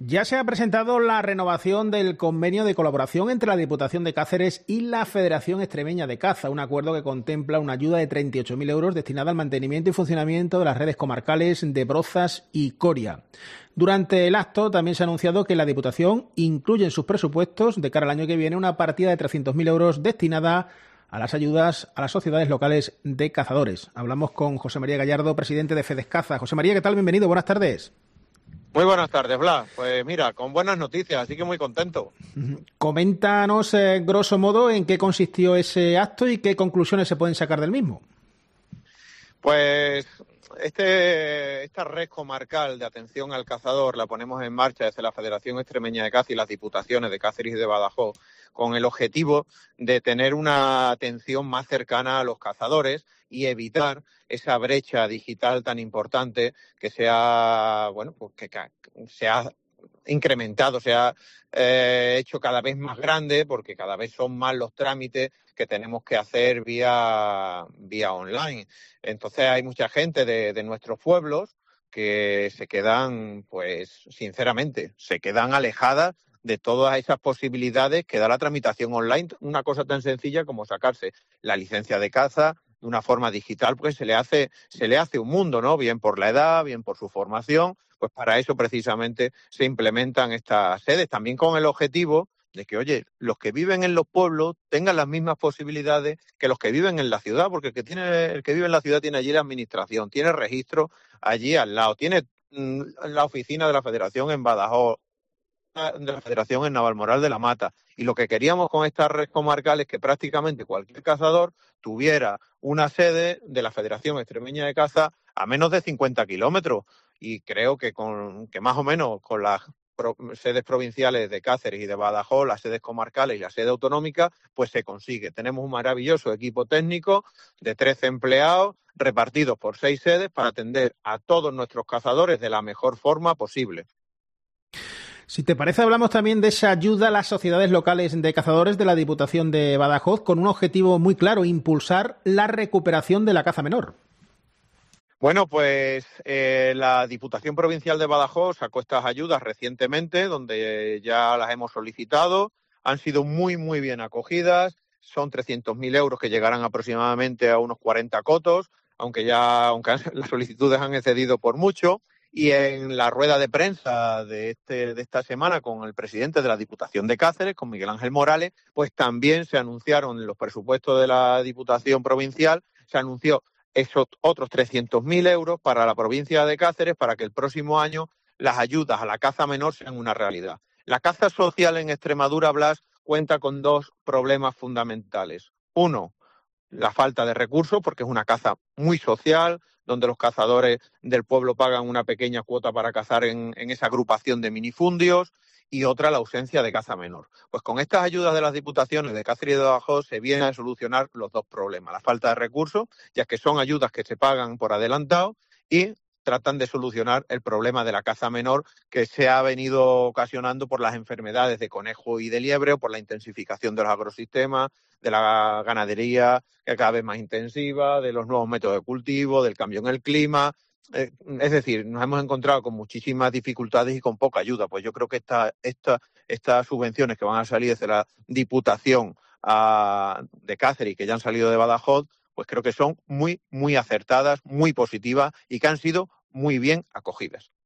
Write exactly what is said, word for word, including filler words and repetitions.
Ya se ha presentado la renovación del convenio de colaboración entre la Diputación de Cáceres y la Federación Extremeña de Caza, un acuerdo que contempla una ayuda de treinta y ocho mil euros destinada al mantenimiento y funcionamiento de las redes comarcales de Brozas y Coria. Durante el acto también se ha anunciado que la Diputación incluye en sus presupuestos de cara al año que viene una partida de trescientos mil euros destinada a las ayudas a las sociedades locales de cazadores. Hablamos con José María Gallardo, presidente de Fedescaza. José María, ¿qué tal? Bienvenido, buenas tardes. Muy buenas tardes, Blas. Pues mira, con buenas noticias, así que muy contento. Coméntanos, eh, grosso modo, en qué consistió ese acto y qué conclusiones se pueden sacar del mismo. Pues este, esta red comarcal de atención al cazador la ponemos en marcha desde la Federación Extremeña de Caza y las Diputaciones de Cáceres y de Badajoz, con el objetivo de tener una atención más cercana a los cazadores y evitar esa brecha digital tan importante que se ha, bueno, pues que se ha incrementado, se ha eh, hecho cada vez más grande, porque cada vez son más los trámites que tenemos que hacer vía, vía online. Entonces hay mucha gente de, de nuestros pueblos que se quedan, pues sinceramente, se quedan alejadas de todas esas posibilidades que da la tramitación online, una cosa tan sencilla como sacarse la licencia de caza de una forma digital, pues se le hace, se le hace un mundo, ¿no? Bien por la edad, bien por su formación, pues para eso precisamente se implementan estas sedes, también con el objetivo de que, oye, los que viven en los pueblos tengan las mismas posibilidades que los que viven en la ciudad, porque el que tiene, el que vive en la ciudad tiene allí la administración, tiene registro allí al lado, tiene mmm, la oficina de la Federación en Badajoz, de la Federación en Navalmoral de la Mata. Y lo que queríamos con esta red comarcal es que prácticamente cualquier cazador tuviera una sede de la Federación Extremeña de Caza a menos de cincuenta kilómetros. Y creo que con que más o menos con las pro, sedes provinciales de Cáceres y de Badajoz, las sedes comarcales y la sede autonómica, pues se consigue. Tenemos un maravilloso equipo técnico de trece empleados repartidos por seis sedes para atender a todos nuestros cazadores de la mejor forma posible. Si te parece, hablamos también de esa ayuda a las sociedades locales de cazadores de la Diputación de Badajoz con un objetivo muy claro, impulsar la recuperación de la caza menor. Bueno, pues eh, la Diputación Provincial de Badajoz sacó estas ayudas recientemente, donde ya las hemos solicitado, han sido muy, muy bien acogidas, son trescientos mil euros que llegarán aproximadamente a unos cuarenta cotos, aunque ya aunque las solicitudes han excedido por mucho. Y en la rueda de prensa de, este, de esta semana con el presidente de la Diputación de Cáceres, con Miguel Ángel Morales, pues también se anunciaron los presupuestos de la Diputación Provincial, se anunció esos otros trescientos mil euros para la provincia de Cáceres para que el próximo año las ayudas a la caza menor sean una realidad. La caza social en Extremadura, Blas, cuenta con dos problemas fundamentales. Uno, la falta de recursos, porque es una caza muy social, donde los cazadores del pueblo pagan una pequeña cuota para cazar en, en esa agrupación de minifundios, y otra, la ausencia de caza menor. Pues con estas ayudas de las diputaciones de Cáceres y de Badajoz se viene a solucionar los dos problemas, la falta de recursos, ya que son ayudas que se pagan por adelantado, y tratan de solucionar el problema de la caza menor que se ha venido ocasionando por las enfermedades de conejo y de liebre o por la intensificación de los agrosistemas, de la ganadería que cada vez más intensiva, de los nuevos métodos de cultivo, del cambio en el clima. Eh, es decir, nos hemos encontrado con muchísimas dificultades y con poca ayuda. Pues yo creo que esta, esta, estas subvenciones que van a salir desde la Diputación a, de Cáceres y que ya han salido de Badajoz, pues creo que son muy, muy acertadas, muy positivas y que han sido muy bien acogidas.